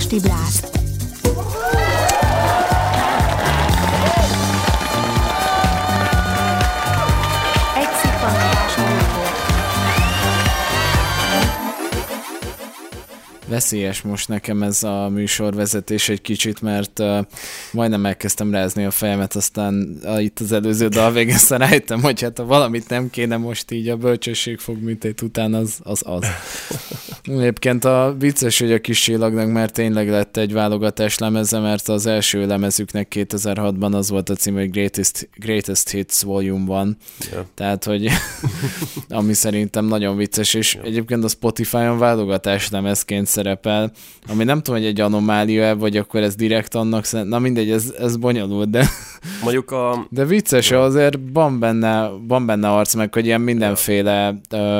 Pesti Blász. Egy szippantás a múltból. Veszélyes most nekem ez a műsorvezetés egy kicsit, mert majdnem elkezdtem rázni a fejemet, aztán itt az előző dal végén aztán rájöttem, hogy hát ha valamit nem kéne most így a bölcsesség fog műtét után, az. Egyébként a vicces, hogy a Kis Csillagnak már tényleg lett egy válogatás lemeze, mert az első lemezüknek 2006-ban az volt a cím, hogy Greatest Hits Volume 1. Yeah. Tehát, hogy ami szerintem nagyon vicces, és egyébként a Spotify-on válogatás lemezként szerepel, ami nem tudom, hogy egy anomália, vagy akkor ez direkt annak, na mindegy, ez bonyolult, de mondjuk de vicces, azért van benne arc, meg hogy ilyen mindenféle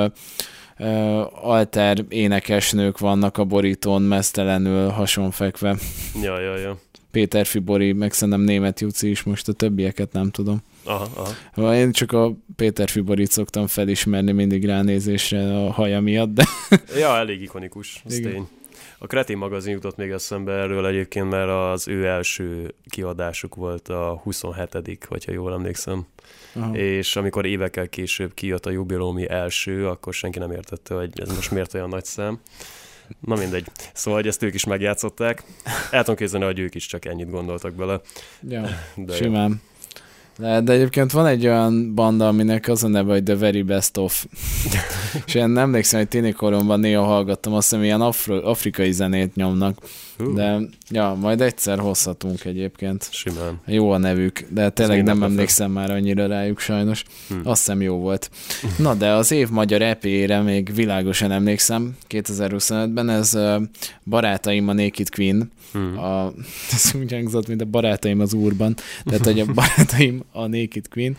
alter énekesnők vannak a borítón, meztelenül hasonfekve. Ja. Péter Fibori, meg szerintem Németh Juci is, most a többieket nem tudom. Aha. Én csak a Péter Fiborit szoktam felismerni mindig ránézésre a haja miatt, de... Ja, elég ikonikus, ez tény. A Kretén magazin jutott még eszembe erről egyébként, mert az ő első kiadásuk volt a 27., hogyha jól emlékszem. Aha. És amikor évekkel később kijött a jubileumi első, akkor senki nem értette, hogy ez most miért olyan nagy szám. Na mindegy. Szóval, hogy ezt ők is megjátszották. El tudom képzelni, hogy ők is csak ennyit gondoltak bele. Ja, simán. De egyébként van egy olyan banda, aminek az a neve, hogy The Very Best Of. És én emlékszem, hogy tinikoromban néha hallgattam, azt hiszem, ilyen afrikai zenét nyomnak. De ja, majd egyszer hozhatunk egyébként. Simán. Jó a nevük, de tényleg nem emlékszem már annyira rájuk sajnos. Azt hiszem jó volt. Na, de az év magyar EP-ére még világosan emlékszem, 2025-ben ez Barátaim a Naked Queen. Ez úgy hangzott, mint a Barátaim az Úrban. Tehát, hogy a Barátaim a Naked Queen.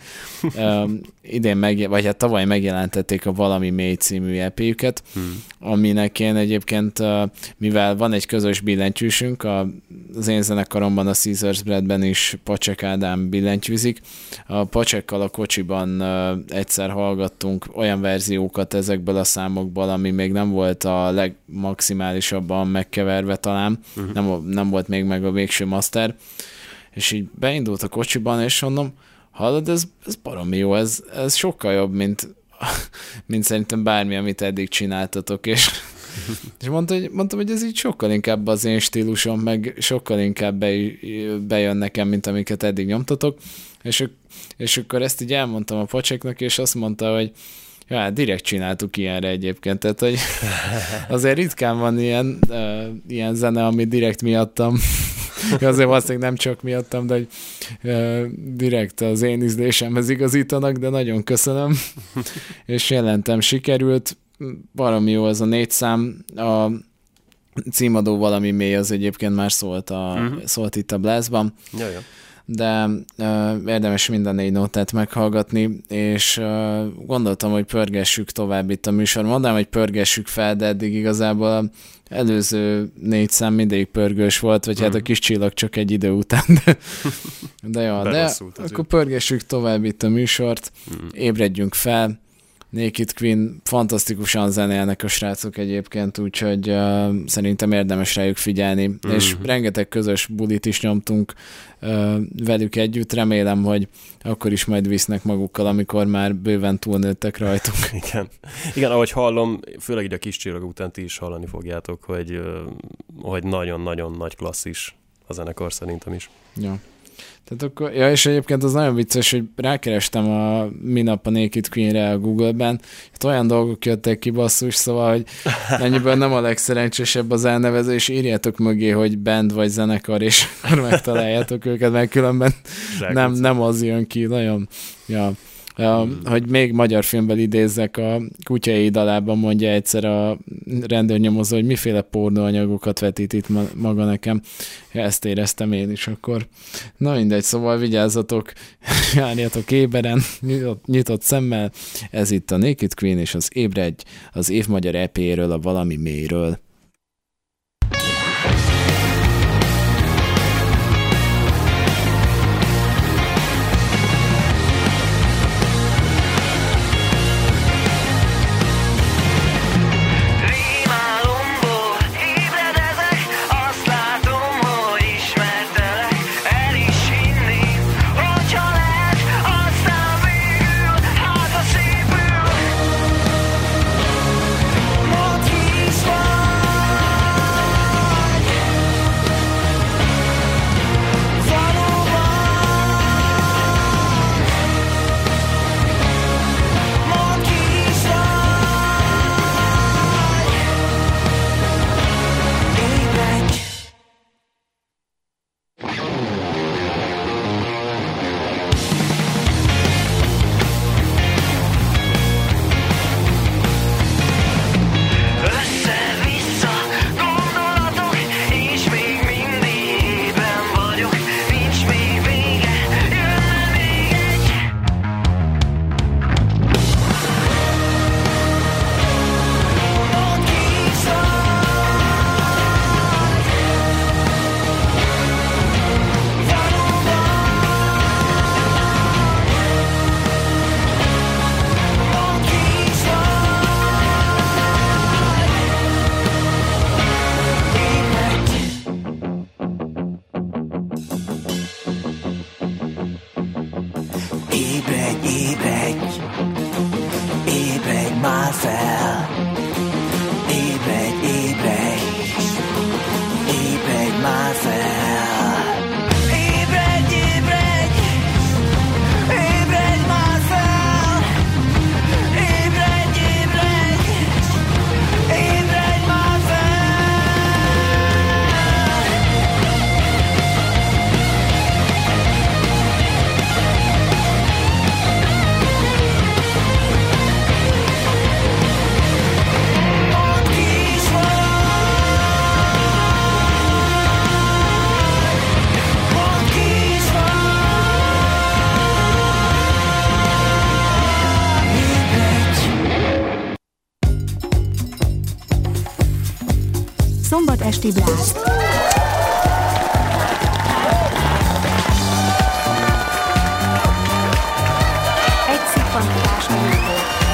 Idén vagy hát tavaly megjelentették a Valami Mély című EP-jüket, aminek én egyébként, mivel van egy közös billentyűsünk, az én zenekaromban, a Caesars Breadben is Pacsek Ádám billentyűzik. A Pacsekkal a kocsiban egyszer hallgattunk olyan verziókat ezekből a számokból, ami még nem volt a legmaximálisabban megkeverve talán, nem volt még meg a végső master, és így beindult a kocsiban, és mondom, hallod, ez baromi jó, ez sokkal jobb, mint szerintem bármi, amit eddig csináltatok, és mondtam, hogy ez így sokkal inkább az én stílusom, meg sokkal inkább bejön nekem, mint amiket eddig nyomtatok, és akkor ezt így elmondtam a Pacseknak, és azt mondta, hogy ja, direkt csináltuk ilyenre egyébként, tehát hogy azért ritkán van ilyen zene, ami direkt miattam, azért valószínűleg nem csak miattam, de hogy direkt az én ízlésemhez igazítanak, de nagyon köszönöm, és jelentem, sikerült, valami jó az a 4 szám, a címadó Valami Mély az egyébként már szólt itt a Blászban. Jaja. De érdemes mind a 4 nótát meghallgatni, és gondoltam, hogy pörgessük tovább itt a műsor. Mondanám, hogy pörgessük fel, de eddig igazából előző 4 szám mindig pörgős volt, vagy hát a Kis Csillag csak egy idő után, de akkor pörgessük tovább itt a műsort, ébredjünk fel. Naked Queen, fantasztikusan zenélnek a srácok egyébként, úgyhogy szerintem érdemes rájuk figyelni, és rengeteg közös bulit is nyomtunk velük együtt, remélem, hogy akkor is majd visznek magukkal, amikor már bőven túlnőttek rajtuk. Igen, ahogy hallom, főleg így a Kis Csillag után ti is hallani fogjátok, hogy nagyon-nagyon nagy klasszis a zenekar szerintem is. Ja. Tehát akkor, ja, és egyébként az nagyon vicces, hogy rákerestem a minap a Naked Queen-re a Google-ben, hát olyan dolgok jöttek ki, basszus, szóval, hogy ennyiből nem a legszerencsésebb az elnevezés, írjátok mögé, hogy band vagy zenekar, és akkor megtaláljátok őket, mert különben nem az jön ki, nagyon, ja. Hogy még magyar filmben idézzek, a Kutyai dalában mondja egyszer a rendőrnyomozó, hogy miféle pornóanyagokat vetít itt maga nekem. Ezt éreztem én is akkor. Na mindegy, szóval vigyázzatok, járjatok éberen, nyitott szemmel. Ez itt a Naked Queen és az Ébredj, az év magyar EP-ről, a Valami Mélyről. Rémálomból ébredezek, azt látom, ébredj, ébredj már fel, ébredj, ébredj, ébredj már fel, ébredj, ébredj, ébredj már fel, ébredj, ébredj, ébredj már fel. Mondd ki is vagy, mondd ki is vagy, ébredj. Szombat esti blászt. Egy szippantás a múltból.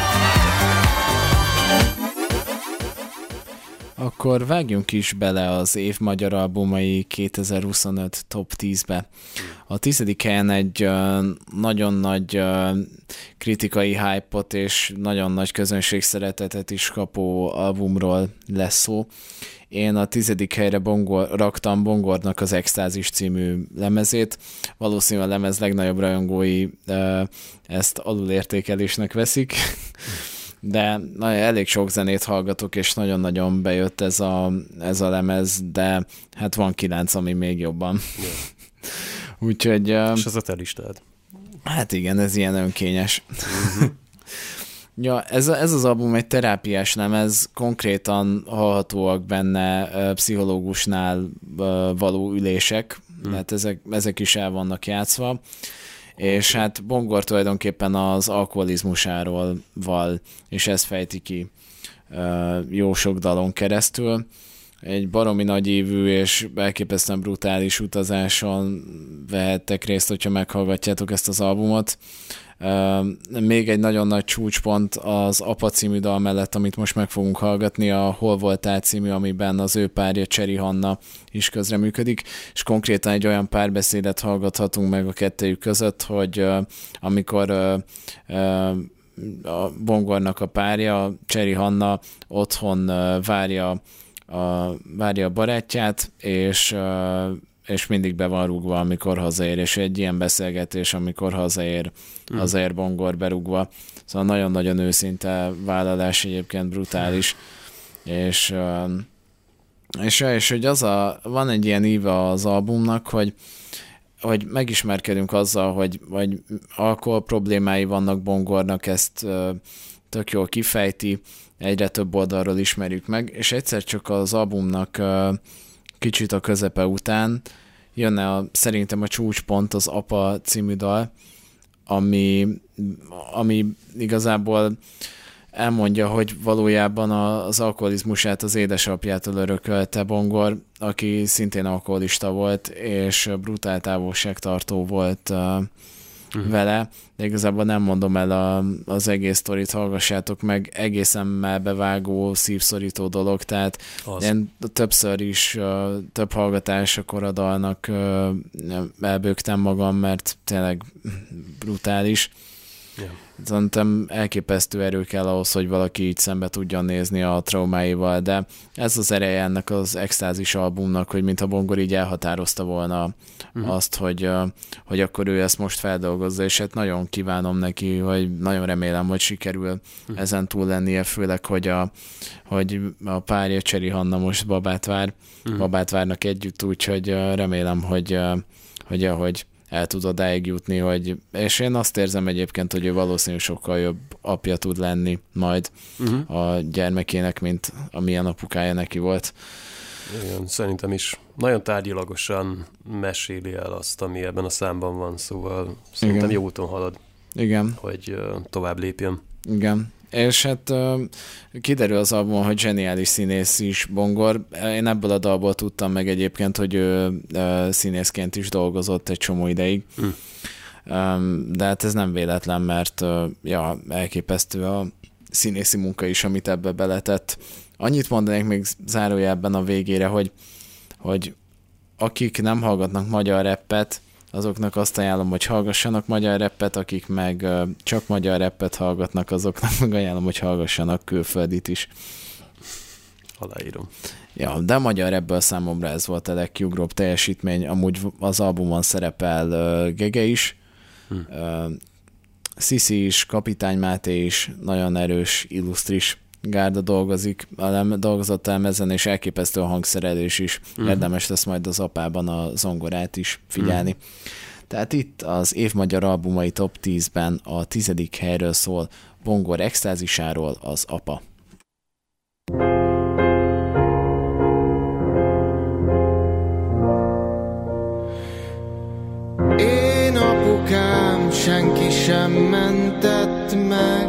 Akkor vágjunk is bele az év magyar albumai 2025 top 10-be. A 10. helyen egy nagyon nagy kritikai hype-ot és nagyon nagy közönség szeretetet is kapó albumról lesz szó. Én a 10. helyre raktam Bongornak az Extázis című lemezét. Valószínűleg a lemez legnagyobb rajongói ezt alulértékelésnek veszik. De elég sok zenét hallgatok, és nagyon-nagyon bejött ez a lemez, de hát van 9, ami még jobban. Yeah. Úgyhogy... És ez a te listád. Hát igen, ez ilyen önkényes. Uh-huh. Ja, ez az album egy terápiás lemez, konkrétan hallhatóak benne pszichológusnál való ülések, tehát ezek is el vannak játszva. És hát Bongor tulajdonképpen az alkoholizmusáról val, és ez fejti ki jó sok dalon keresztül. Egy baromi nagyívű és elképesztően brutális utazáson vehettek részt, hogyha meghallgatjátok ezt az albumot. Még egy nagyon nagy csúcspont az Apa című dal mellett, amit most meg fogunk hallgatni, a Hol voltál című, amiben az ő párja Cseri Hanna is közreműködik, és konkrétan egy olyan párbeszédet hallgathatunk meg a kettejük között, hogy amikor a Bongornak a párja, Cseri Hanna otthon várja a barátját, és mindig be van rúgva, amikor hazaér, és egy ilyen beszélgetés, amikor hazaér Bongor berúgva. Szóval nagyon-nagyon őszinte vállalás, egyébként brutális, és hogy van egy ilyen íve az albumnak, hogy megismerkedünk azzal, hogy alkohol problémái vannak Bongornak, ezt tök jól kifejti, egyre több oldalról ismerjük meg, és egyszer csak az albumnak kicsit a közepe után jönne szerintem a csúcspont, az Apa című dal, ami igazából elmondja, hogy valójában az alkoholizmusát az édesapjától örökölte Bongor, aki szintén alkoholista volt, és brutál távolságtartó volt vele, de igazából nem mondom el az egész sztorit, hallgassátok meg, egészen melbevágó, szívszorító dolog, tehát én többször is, több hallgatásakor a dalnak elbőgtem magam, mert tényleg brutális. Yeah. Szerintem elképesztő erő kell ahhoz, hogy valaki így szembe tudjon nézni a traumáival, de ez az ereje ennek az Extázis albumnak, hogy mintha Bongor így elhatározta volna azt, hogy akkor ő ezt most feldolgozza, és hát nagyon kívánom neki, hogy nagyon remélem, hogy sikerül ezen túl lennie, főleg, hogy a párja Cseri Hanna most babát várnak együtt, úgyhogy remélem, hogy ahogy el tud odáig jutni, és én azt érzem egyébként, hogy ő valószínűleg sokkal jobb apja tud lenni majd a gyermekének, mint amilyen apukája neki volt. Igen, szerintem is nagyon tárgyilagosan meséli el azt, ami ebben a számban van, szóval szerintem jó úton halad. Igen. Hogy tovább lépjen. Igen. És hát kiderül az albumon, hogy zseniális színész is Bongor. Én ebből a dalból tudtam meg egyébként, hogy ő színészként is dolgozott egy csomó ideig. De hát ez nem véletlen, mert elképesztő a színészi munka is, amit ebbe beletett. Annyit mondanék még zárójelben a végére, hogy akik nem hallgatnak magyar rappet, azoknak azt ajánlom, hogy hallgassanak magyar rappet, akik meg csak magyar rappet hallgatnak, azoknak meg ajánlom, hogy hallgassanak külföldit is. Aláírom. Ja, de a magyar rapből számomra ez volt a legkiugróbb teljesítmény, amúgy az albumon szerepel Gege is, Sziszi is, Kapitány Máté is, nagyon erős, illusztris gárda dolgozott el ezen, és elképesztő a hangszerelés is. Érdemes lesz majd az apában a zongorát is figyelni. Tehát itt az év magyar albumai top 10-ben a 10. helyről szól Bongor extázisáról az apa. Én apukám senki sem mentett meg,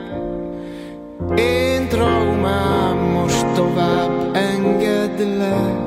én traumám most tovább engedlek.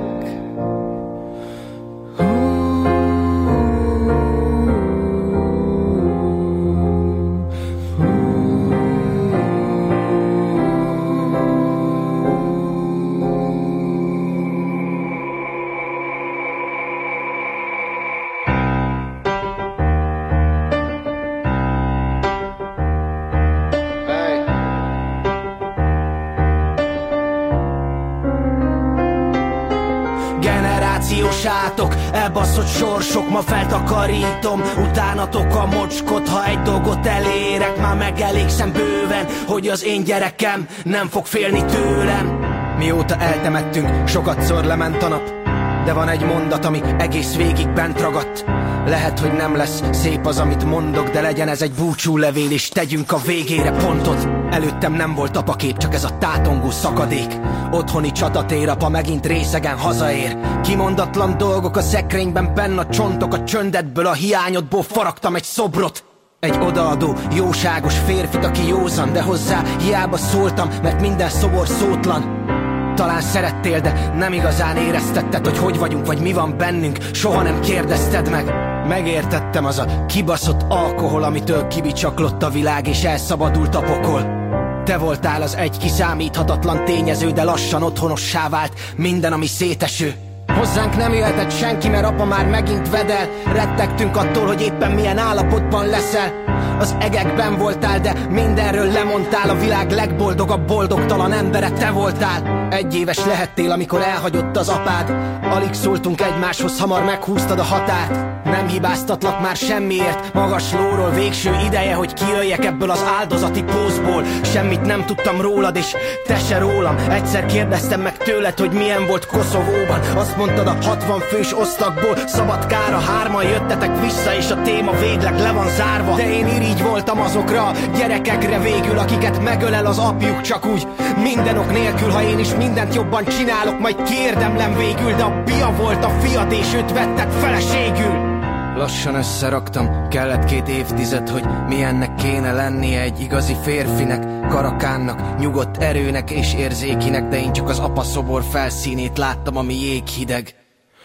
Elbaszott sorsok, ma feltakarítom utánatok a mocskot, ha egy dolgot elérek, már megelégszem bőven, hogy az én gyerekem nem fog félni tőlem. Mióta eltemettünk, sokatszor lement a nap, de van egy mondat, ami egész végig bent ragadt. Lehet, hogy nem lesz szép az, amit mondok, de legyen ez egy búcsúlevél, és tegyünk a végére pontot. Előttem nem volt apakép, csak ez a tátongó szakadék. Otthoni csatatér, apa megint részegen hazaér. Kimondatlan dolgok a szekrényben, benn a csontok, a csöndedből, a hiányodból faragtam egy szobrot. Egy odaadó, jóságos férfit, aki józan, de hozzá hiába szóltam, mert minden szobor szótlan. Talán szerettél, de nem igazán éreztetted, hogy vagyunk, vagy mi van bennünk, soha nem kérdezted meg. Megértettem, az a kibaszott alkohol, amitől kibicsaklott a világ, és elszabadult a pokol. Te voltál az egy kiszámíthatatlan tényező, de lassan otthonossá vált minden, ami széteső. Hozzánk nem jöhetett senki, mert apa már megint vedel. Rettegtünk attól, hogy éppen milyen állapotban leszel. Az egekben voltál, de mindenről lemondtál. A világ legboldogabb, boldogtalan embere te voltál. 1 éves lehettél, amikor elhagyott az apád. Alig szóltunk egymáshoz, hamar meghúztad a határt. Nem hibáztatlak már semmiért, magas lóról, végső ideje, hogy kijöjjek ebből az áldozati pózból. Semmit nem tudtam rólad, és te se rólam. Egyszer kérdeztem meg tőled, hogy milyen volt Koszovóban. Azt mondtad, a 60 fős osztagból Szabadkára 3-an jöttetek vissza, és a téma végleg le van zárva. De én irigy voltam azokra a gyerekekre végül, akiket megölel az apjuk csak úgy, minden ok nélkül. Ha én is mindent jobban csinálok, majd kiérdemlem végül, de a pia volt a fiad, és őt vetted feleségül. Lassan összeraktam, kellett 2 évtized, hogy milyennek kéne lennie egy igazi férfinek, karakánnak, nyugodt erőnek és érzékinek, de én csak az apa szobor felszínét láttam, ami jéghideg.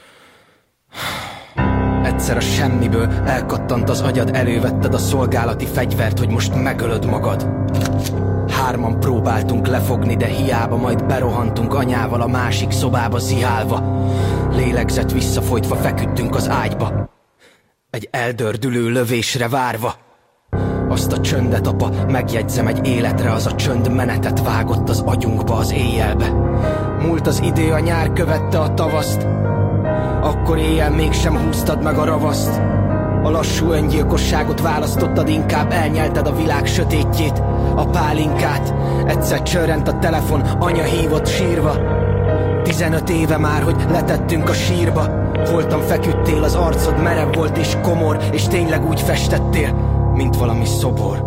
Egyszer a semmiből elkattant az agyad, elővetted a szolgálati fegyvert, hogy most megölöd magad. 3-an próbáltunk lefogni, de hiába, majd berohantunk anyával a másik szobába zihálva. Lélegzet visszafolytva feküdtünk az ágyba, egy eldördülő lövésre várva. Azt a csöndet, apa, megjegyzem egy életre, az a csönd menetet vágott az agyunkba az éjjelbe. Múlt az idő, a nyár követte a tavaszt, akkor éjjel mégsem húztad meg a ravaszt. A lassú öngyilkosságot választottad, inkább elnyelted a világ sötétjét, a pálinkát. Egyszer csörrent a telefon, anya hívott sírva. 15 éve már, hogy letettünk a sírba. Holtan feküdtél, az arcod merev volt és komor, és tényleg úgy festettél, mint valami szobor.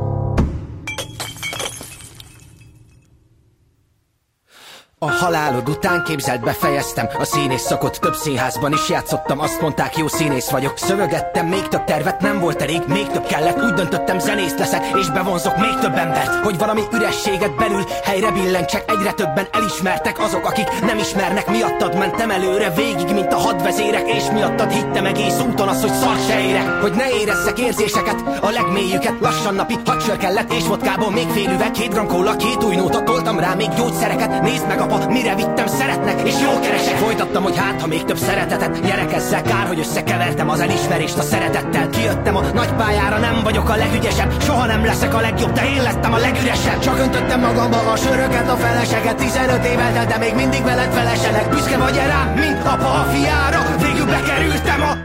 A halálod után képzelt, befejeztem a színész szakot, több színházban is játszottam, azt mondták, jó színész vagyok. Szövegettem, még több tervet, nem volt elég, még több kellett, úgy döntöttem, zenész leszek, és bevonzok még több embert, hogy valami ürességet belül helyre billentsek. Egyre többen elismertek azok, akik nem ismernek, miattad mentem előre végig, mint a hadvezérek, és miattad hittem egész úton az, hogy szar se érek. Hogy ne érezzek érzéseket, a legmélyüket, lassan napi 6 sör kellett, és vodkából még fél üveg, 2 gram kóla, 2 új nóta, toltam rá még gyógyszereket. Nézd meg, apa, mire vittem szeretnek, és jól keresek. Folytattam, hogy hát, ha még több szeretetet nyerek ezzel, kár, hogy összekevertem az elismerést a szeretettel. Kijöttem a nagy pályára, nem vagyok a legügyesebb, soha nem leszek a legjobb, de én lettem a legüresebb. Csak öntöttem magamba a söröket, a feleseget, 15 év eltelt, de még mindig veled feleselek. Büszke vagy rám, mint apa a fiára, végül bekerültem a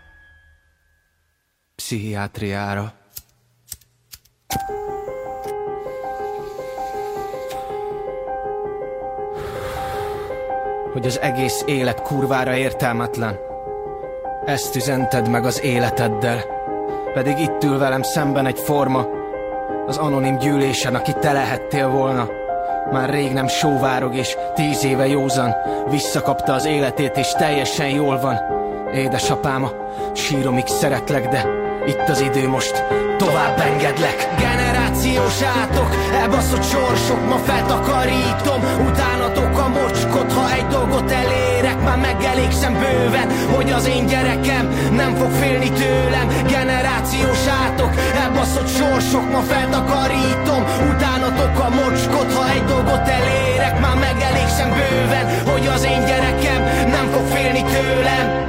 pszichiátriára. Hogy az egész élet kurvára értelmetlen. Ezt üzented meg az életeddel. Pedig itt ül velem szemben egy forma, az anonim gyűlésen, aki te lehettél volna. Már rég nem sóvárog és 10 éve józan, visszakapta az életét és teljesen jól van. Édesapám, síromig szeretlek, de itt az idő most, tovább engedlek. Generációs átok, elbaszott sorsok, ma feltakarítom utánatok a mocskot. Ha egy dolgot elérek, már megelégszem bőven, hogy az én gyerekem nem fog félni tőlem. Generációs átok, elbaszott sorsok, ma feltakarítom utánatok a mocskot. Ha egy dolgot elérek, már megelégszem bőven, hogy az én gyerekem nem fog félni tőlem.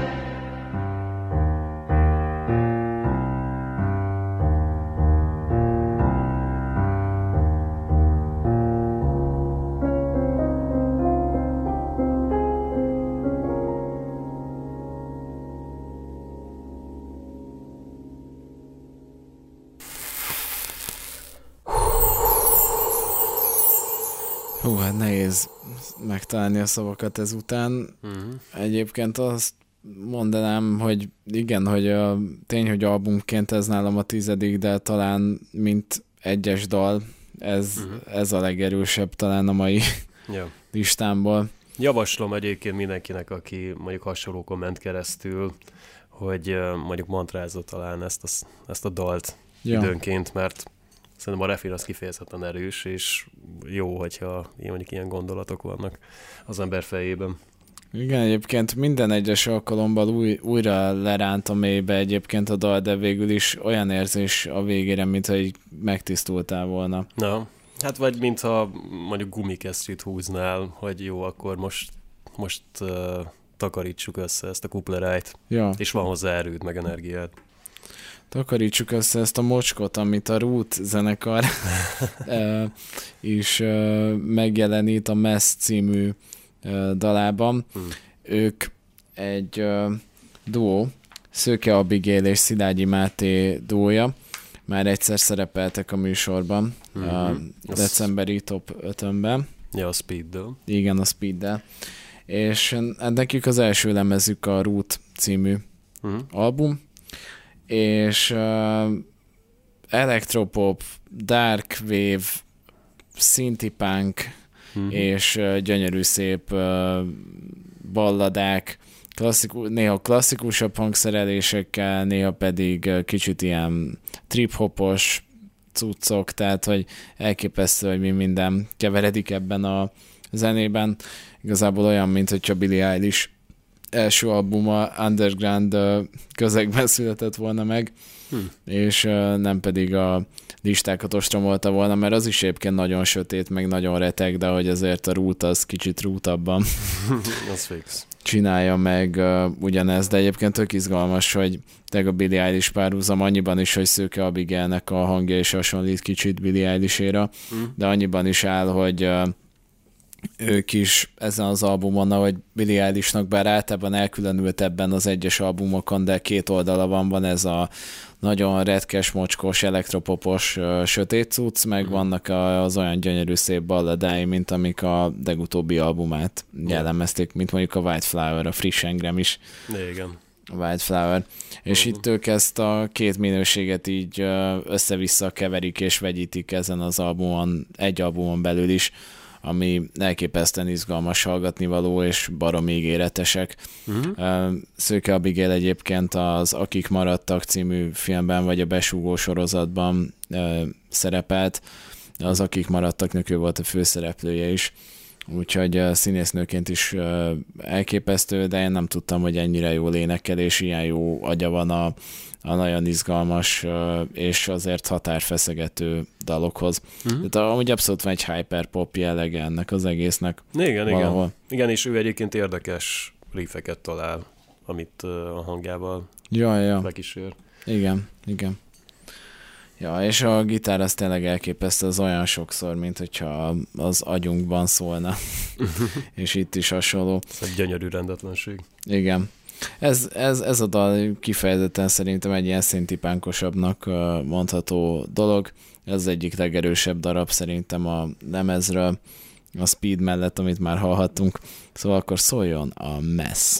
Hát nehéz megtalálni a szavakat ezután. Egyébként azt mondanám, hogy igen, hogy a tény, hogy albumként ez nálam a 10., de talán mint egyes dal, ez a legerősebb talán a mai listámból. Javaslom egyébként mindenkinek, aki mondjuk hasonló komment keresztül, hogy mondjuk mantrázza talán ezt a dalt időnként, mert szerintem a refén az kifejezetten erős, és jó, hogyha mondjuk ilyen gondolatok vannak az ember fejében. Igen, egyébként minden egyes alkalommal újra leránt a mélybe egyébként a dal, de végül is olyan érzés a végére, mintha így megtisztultál volna. Na, hát vagy mintha mondjuk gumikesztyűt húznál, hogy jó, akkor most takarítsuk össze ezt a kuplerájt, és van hozzá erőd, meg energiád. Takarítsuk össze ezt a mocskot, amit a Root zenekar is megjelenít a Mess című dalában. Ők egy duó, Szőke Abigail és Szilágyi Máté duója. Már egyszer szerepeltek a műsorban, a decemberi Top 5-ben. Ja, a Speeddel. Igen, a Speeddel. És nekik az első lemezük a Root című album, és electropop, dark wave, synthie-punk és gyönyörű szép balladák, néha klasszikusabb hangszerelésekkel, néha pedig kicsit ilyen trip-hopos cuccok, tehát hogy elképesztő, hogy mi minden keveredik ebben a zenében. Igazából olyan, mint hogyha Billie Eilish első albuma underground közegben született volna meg, és nem pedig a listákat ostromolta volna, mert az is egyébként nagyon sötét, meg nagyon reteg, de hogy azért a Root az kicsit rútabban az fix. Csinálja meg ugyanezt, de egyébként tök izgalmas, hogy a Billie Eilish párhuzam annyiban is, hogy Szőke Abigailnek a hangja is hasonlít kicsit Billie Eilish-ére, de annyiban is áll, hogy ők is ezen az albumon, ahogy Billie Eilishnak bár általában elkülönült ebben az egyes albumokon, de két oldala van ez a nagyon retkes, mocskos, elektropopos, sötét cucc, meg vannak az olyan gyönyörű szép balladái, mint amik a legutóbbi albumát jellemezték, mint mondjuk a White Flower, a Frisch Engram is. Igen. A White Flower. És itt ők ezt a két minőséget így össze-vissza keverik és vegyítik ezen az albumon, egy albumon belül is, ami elképesztően izgalmas hallgatnivaló, és baromi ígéretesek. Szőke Abigail egyébként az Akik maradtak című filmben, vagy a Besúgó sorozatban szerepelt. Az Akik maradtaknak ő volt a főszereplője is. úgyhogy színésznőként is elképesztő, de én nem tudtam, hogy ennyire jól énekel, és ilyen jó agya van a nagyon izgalmas és azért határfeszegető dalokhoz. Tehát amúgy abszolút van egy hyperpop jellege ennek az egésznek. Igen. Igen, és ő egyébként érdekes riffeket talál, amit a hangjával lekísér. Igen. Ja, és a gitár az tényleg elképesztő, az olyan sokszor, mint hogyha az agyunkban szólna. És itt is hasonló. Ez egy gyönyörű rendetlenség. Igen. Ez a dal kifejezetten szerintem egy ilyen szintipánkosabbnak mondható dolog. Ez egyik legerősebb darab szerintem a lemezről, a Speed mellett, amit már hallhattunk. Szóval akkor szóljon a Mess.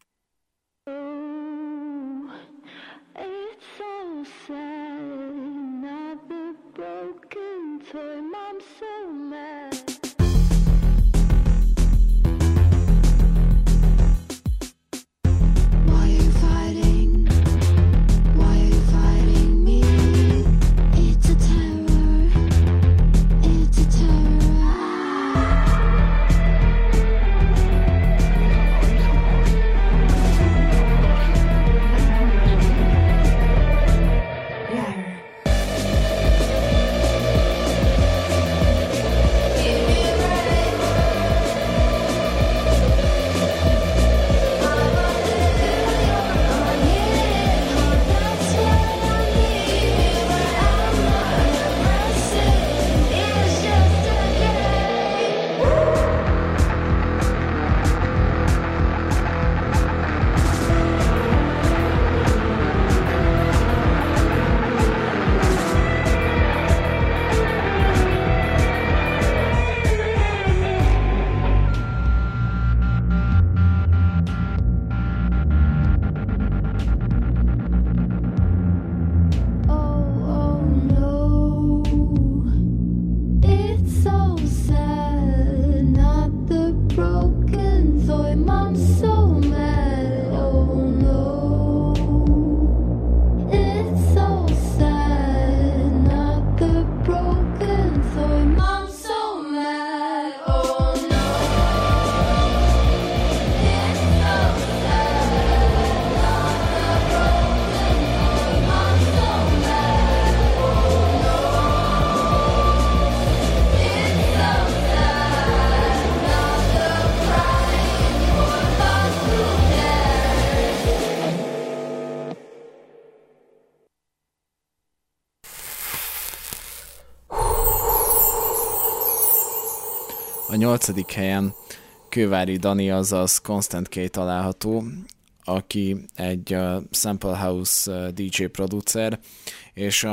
A 8. helyen Kővári Dani, azaz Constant K található, aki egy Sample House DJ producer, és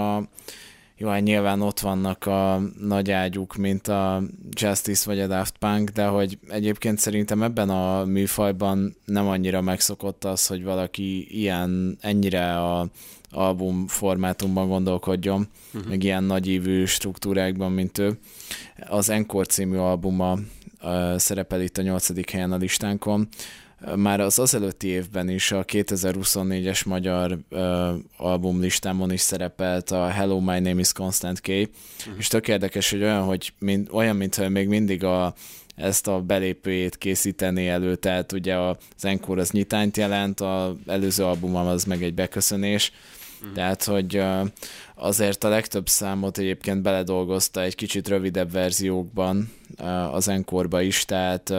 hát nyilván ott vannak a nagy ágyuk, mint a Justice vagy a Daft Punk, de hogy egyébként szerintem ebben a műfajban nem annyira megszokott az, hogy valaki ennyire a album formátumban gondolkodjon, meg ilyen nagyívű struktúrákban, mint ő. Az Encore című albuma szerepel itt a 8. helyen a listánkon. Már az előtti évben is a 2024-es magyar albumlistámon is szerepelt a Hello, My Name is Constant K, és tök érdekes, hogy olyan, mintha még mindig ezt a belépőjét készíteni elő, tehát ugye az Encore az nyitányt jelent, az előző albumom az meg egy beköszönés, tehát hogy azért a legtöbb számot egyébként beledolgozta egy kicsit rövidebb verziókban az Encore-ba is, tehát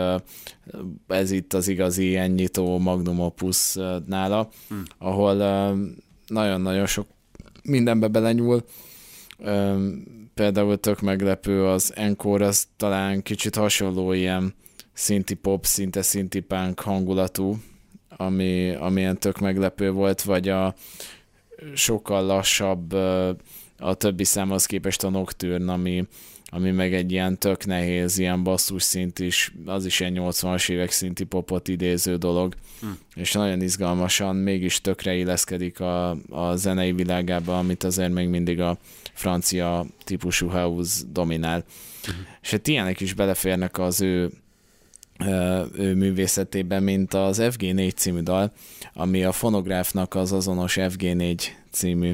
ez itt az igazi ennyitó magnum opus nála, ahol nagyon-nagyon sok mindenbe belenyúl. Például tök meglepő, az Encore az talán kicsit hasonló ilyen szinti pop, szinte szinti punk hangulatú, ami ilyen tök meglepő volt, vagy a sokkal lassabb a többi számhoz képest a Nocturne, ami meg egy ilyen tök nehéz, ilyen basszus szint is, az is ilyen 80-as évek szinti popot idéző dolog, és nagyon izgalmasan mégis tökre illeszkedik a zenei világába, amit azért még mindig a francia típusú house dominál. És hát ilyenek is beleférnek az ő művészetében, mint az FG4 című dal, ami a Fonográfnak az azonos FG4 című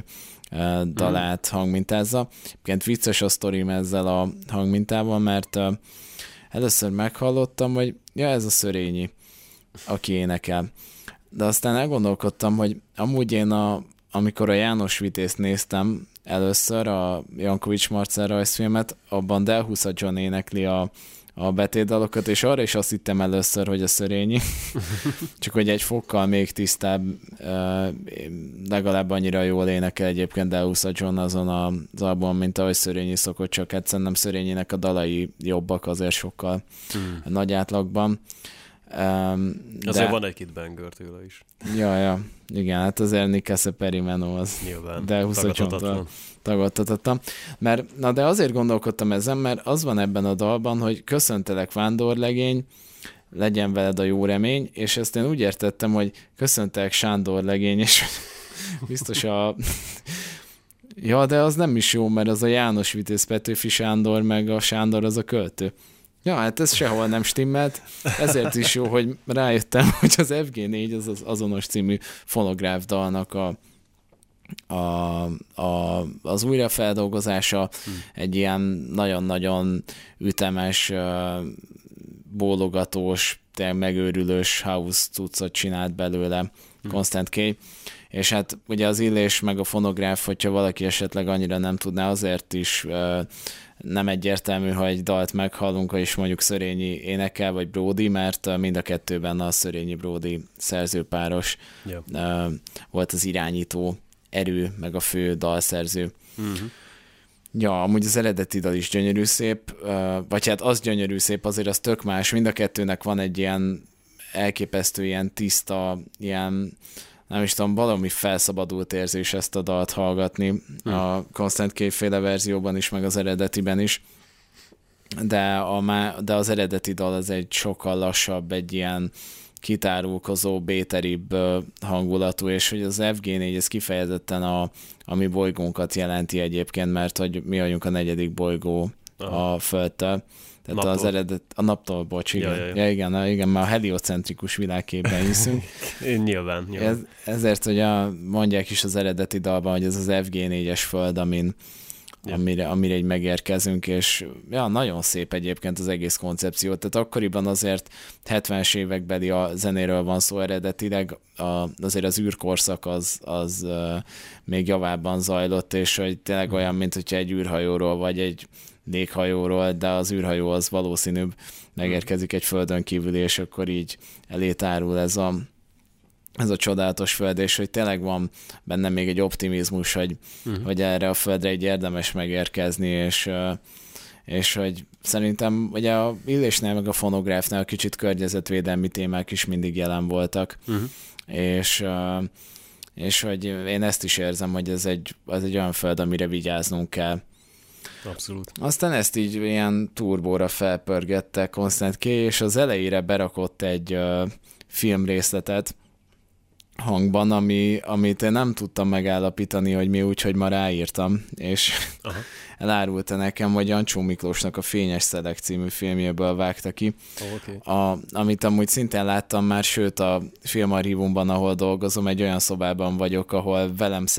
dalát hangmintázza. Egyébként vicces a sztorim ezzel a hangmintával, mert először meghallottam, hogy ja, ez a Szörényi, aki énekel. De aztán elgondolkodtam, hogy amúgy én amikor a János Vitézt néztem először, a Jankovics Marcell rajzfilmet, abban Delhusa John énekli a betétdalokat, és arra is azt hittem először, hogy a Szörényi, csak hogy egy fokkal még tisztább, legalább annyira jól énekel egyébként Delhusa John azon az albumon, mint ahogy Szörényi szokott, csak hát szerintem Szörényinek a dalai jobbak azért sokkal nagy átlagban. Azért van egy-két banger tőle is. Ja, igen, hát azért Nikese Perimeno az. Nyilván, Delhusa John tagadhatatlan. De azért gondolkodtam ezen, mert az van ebben a dalban, hogy köszöntelek vándorlegény, legyen veled a jó remény, és ezt én úgy értettem, hogy köszöntelek Sándorlegény, és biztos Ja, de az nem is jó, mert az a János Vitéz Petőfi Sándor, meg a Sándor az a költő. Ja, hát ez sehol nem stimmelt, ezért is jó, hogy rájöttem, hogy az FG4 az azonos című fonográf dalnak az újrafeldolgozása, egy ilyen nagyon-nagyon ütemes, bólogatós, megőrülős house cuccot csinált belőle Constant K. És hát ugye az Illés meg a fonográf, hogyha valaki esetleg annyira nem tudná, azért is nem egyértelmű, ha egy dalt meghallunk, és mondjuk Szörényi énekel, vagy Bródi, mert mind a kettőben a Szörényi-Bródi szerzőpáros volt az irányító erő, meg a fő dalszerző. Ja, amúgy az eredeti dal is gyönyörű szép, vagy hát az gyönyörű szép, azért az tök más. Mind a kettőnek van egy ilyen elképesztő, ilyen tiszta, ilyen nem is tudom, valami felszabadult érzés ezt a dalt hallgatni, a Constant K-féle verzióban is, meg az eredetiben is, de az eredeti dal az egy sokkal lassabb, egy ilyen kitárulkozó, béteribb hangulatú, és hogy az FG4 ez kifejezetten a mi bolygónkat jelenti egyébként, mert hogy mi vagyunk a 4. bolygó a Földtől. Tehát naptól. Az eredet, a naptól, bocs, igen. Ja, igen, mert a heliocentrikus világképben hiszünk. Nyilván. Ezért, hogy mondják is az eredeti dalban, hogy ez az FG4-es föld, amire így megérkezünk, és nagyon szép egyébként az egész koncepció. Tehát akkoriban azért 70-es évekbeli a zenéről van szó eredetileg, azért az űrkorszak az még javában zajlott, és hogy tényleg olyan, mint hogyha egy űrhajóról, vagy egy léghajóról, de az űrhajó az valószínűbb megérkezik egy földön kívüli, és akkor így elé tárul ez a csodálatos föld, és hogy tényleg van benne még egy optimizmus, hogy erre a földre így érdemes megérkezni, és hogy szerintem ugye a Illésnél meg a fonográfnál kicsit környezetvédelmi témák is mindig jelen voltak, és hogy én ezt is érzem, hogy ez egy olyan föld, amire vigyáznunk kell. Abszolút. Aztán ezt így ilyen turbóra felpörgette Constant K, és az elejére berakott egy filmrészletet hangban, amit én nem tudtam megállapítani, hogy mi, úgyhogy ma ráírtam, és elárulta nekem, hogy Jancsó Miklósnak a Fényes Szelek című filmjéből vágta ki, amit amúgy szintén láttam már, sőt a filmarchívumban, ahol dolgozom, egy olyan szobában vagyok, ahol velem